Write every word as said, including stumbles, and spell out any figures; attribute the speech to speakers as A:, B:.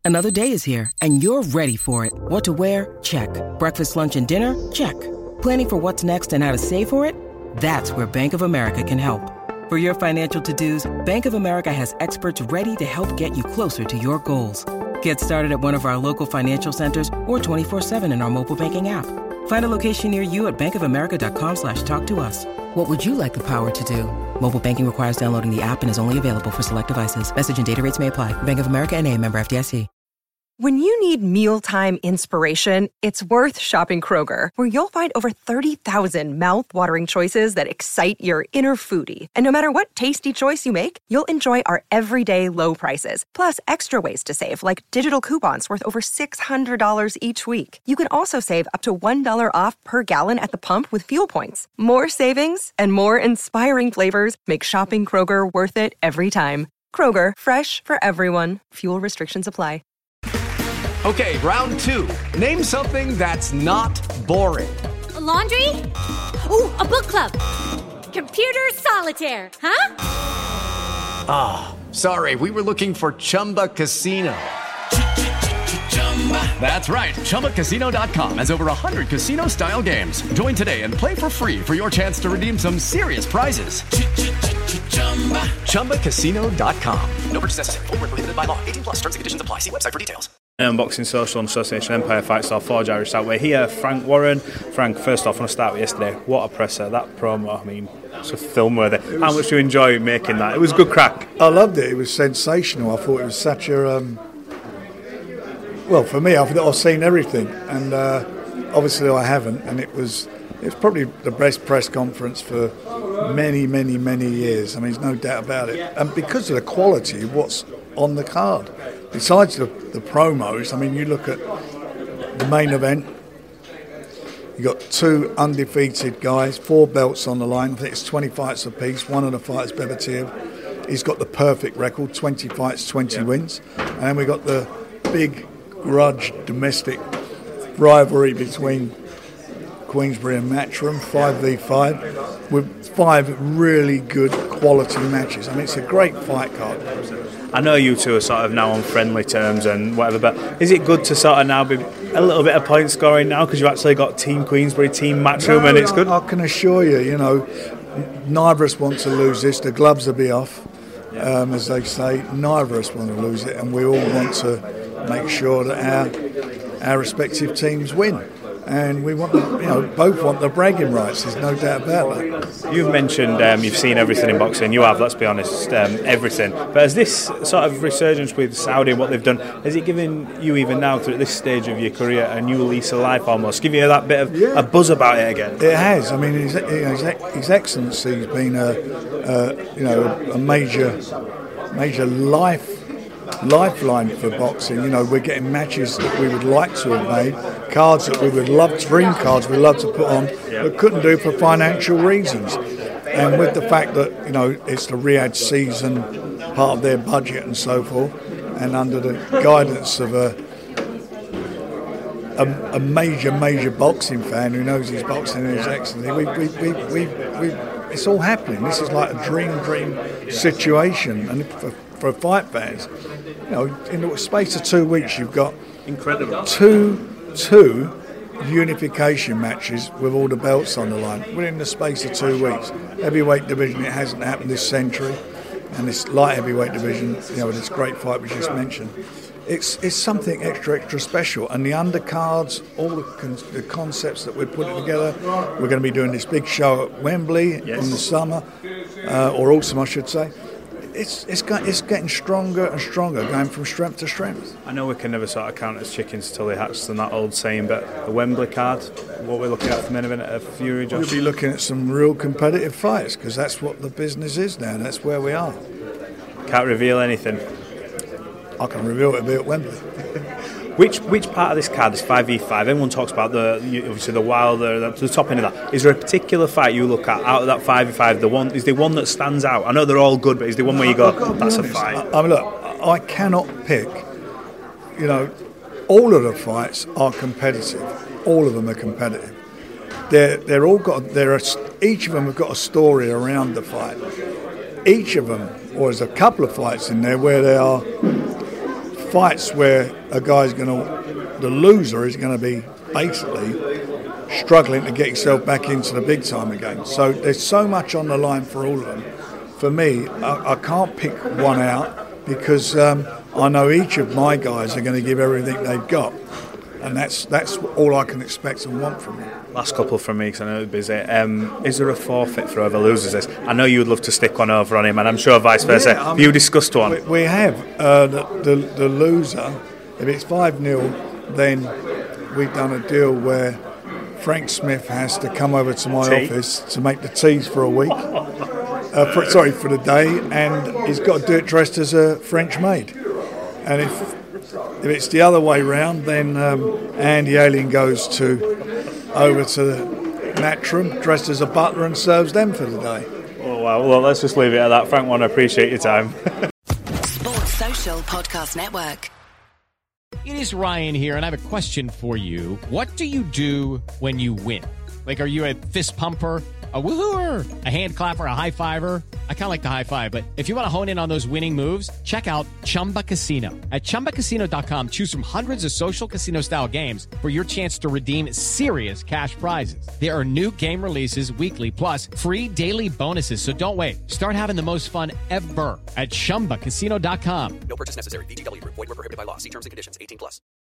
A: Another day is here, and you're ready for it. What to wear? Check. Breakfast, lunch, and dinner? Check. Planning for what's next and how to save for it? That's where Bank of America can help. For your financial to-dos, Bank of America has experts ready to help get you closer to your goals. Get started at one of our local financial centers or twenty-four seven in our mobile banking app. Find a location near you at bankofamerica.com slash talk to us. What would you like the power to do? Mobile banking requires downloading the app and is only available for select devices. Message and data rates may apply. Bank of America N A, member F D I C.
B: When you need mealtime inspiration, it's worth shopping Kroger, where you'll find over thirty thousand mouth-watering choices that excite your inner foodie. And no matter what tasty choice you make, you'll enjoy our everyday low prices, plus extra ways to save, like digital coupons worth over six hundred dollars each week. You can also save up to one dollar off per gallon at the pump with fuel points. More savings and more inspiring flavors make shopping Kroger worth it every time. Kroger, fresh for everyone. Fuel restrictions apply.
C: Okay, round two. Name something that's not boring.
D: A laundry? Ooh, a book club. Computer solitaire, huh?
C: Ah, oh, sorry, we were looking for Chumba Casino. That's right, Chumba Casino dot com has over one hundred casino-style games. Join today and play for free for your chance to redeem some serious prizes. Chumba Casino dot com. No purchase necessary. Void where prohibited by law. eighteen plus. Terms and conditions apply. See website for details.
E: Unboxing Social and Association Empire Fight Style Forge Irish Out. We're here, Frank Warren. Frank, first off, I want to start with yesterday. What a presser. That promo, I mean, it's a film worthy. How much do you enjoy making that? It was good crack.
F: I loved it. It was sensational. I thought it was such a... Um, well, for me, I've, I've seen everything. And uh, obviously I haven't. And it was, it was probably the best press conference for many, many, many years. I mean, there's no doubt about it. And because of the quality of what's on the card. Besides the, the promos, I mean, you look at the main event, you've got two undefeated guys, four belts on the line. I think it's twenty fights apiece. One of the fighters, Bebetiv, he's got the perfect record, twenty fights, twenty yeah. wins. And then we've got the big grudge domestic rivalry between Queensbury and Matchroom, five v five, with five really good quality matches. I mean, it's a great fight card.
E: I know you two are sort of now on friendly terms and whatever, but is it good to sort of now be a little bit of point scoring now because you've actually got Team Queensbury, Team Matchroom, no, and it's good?
F: I can assure you, you know, neither of us want to lose this. The gloves will be off, um, as they say. Neither of us want to lose it, and we all want to make sure that our our respective teams win. And we want, you know, both want the bragging rights. There's no doubt about that.
E: You've mentioned um, you've seen everything in boxing. You have, let's be honest, um, everything. But has this sort of resurgence with Saudi and what they've done, has it given you even now, through this stage of your career, a new lease of life almost? Give you that bit of yeah. a buzz about it again?
F: It has. I mean, His, you know, his, his Excellency's been a, a you know a major major life. lifeline for boxing. You know, we're getting matches that we would like to have made, cards that we would love, dream cards we'd love to put on, but couldn't do for financial reasons. And with the fact that, you know, it's the Riyadh season, part of their budget and so forth, and under the guidance of a a, a major, major boxing fan who knows his boxing and his excellency, we, we, we, we, we, it's all happening. This is like a dream, dream situation. And for, for fight fans, you know, in the space of two weeks, you've got
E: incredible
F: two two unification matches with all the belts on the line within the space of two weeks. Heavyweight division, it hasn't happened this century, and this light heavyweight division, you know, this great fight we just mentioned. It's it's something extra, extra special. And the undercards, all the, con- the concepts that we're putting together. We're going to be doing this big show at Wembley yes. in the summer, uh, or autumn, I should say. It's it's got, it's getting stronger and stronger, going from strength to strength.
E: I know we can never sort of count as chickens till they hatch, and that old saying, but the Wembley card, what we're looking at for the main event at Fury, Josh?
F: We'll be looking at some real competitive fights, because that's what the business is now. That's where we are.
E: Can't reveal anything.
F: I can reveal it a bit at Wembley.
E: Which which part of this card is five v five? Everyone talks about the obviously the Wilder, the, the top end of that. Is there a particular fight you look at out of that five v five? The one is the one that stands out. I know they're all good, but is the one where you go, that's a fight?
F: I, I mean, look, I cannot pick. You know, all of the fights are competitive. All of them are competitive. They're they're all got. There are each of them have got a story around the fight. Each of them, or there's a couple of fights in there where they are fights where a guy's going to, the loser is going to be basically struggling to get yourself back into the big time again. So there's so much on the line for all of them. For me, I, I can't pick one out because um, I know each of my guys are going to give everything they've got. And that's that's all I can expect and want from them.
E: Last couple from me because I know you're busy. Um, is there a forfeit for whoever loses this? I know you would love to stick one over on him, and I'm sure vice versa.
F: Yeah, I mean,
E: have you discussed one?
F: We, we have. Uh, the, the, the loser, if it's five nil, then we've done a deal where Frank Smith has to come over to my tea? office to make the teas for a week. Uh, for, sorry, for the day, and he's got to do it dressed as a French maid. And if if it's the other way round, then um, Andy Alien goes to over to the Natrum dressed as a butler and serves them for the day.
E: Oh wow! Well, let's just leave it at that. Frank, want to appreciate your time.
G: Sports Social Podcast Network.
H: It is Ryan here, and I have a question for you. What do you do when you win? Like, are you a fist pumper, a woohooer, a hand clapper, a high fiver? I kind of like the high five, but if you want to hone in on those winning moves, check out Chumba Casino. At Chumba Casino dot com, choose from hundreds of social casino-style games for your chance to redeem serious cash prizes. There are new game releases weekly, plus free daily bonuses, so don't wait. Start having the most fun ever at Chumba Casino dot com.
I: No purchase necessary. V G W. Void where prohibited by law. See terms and conditions. eighteen plus.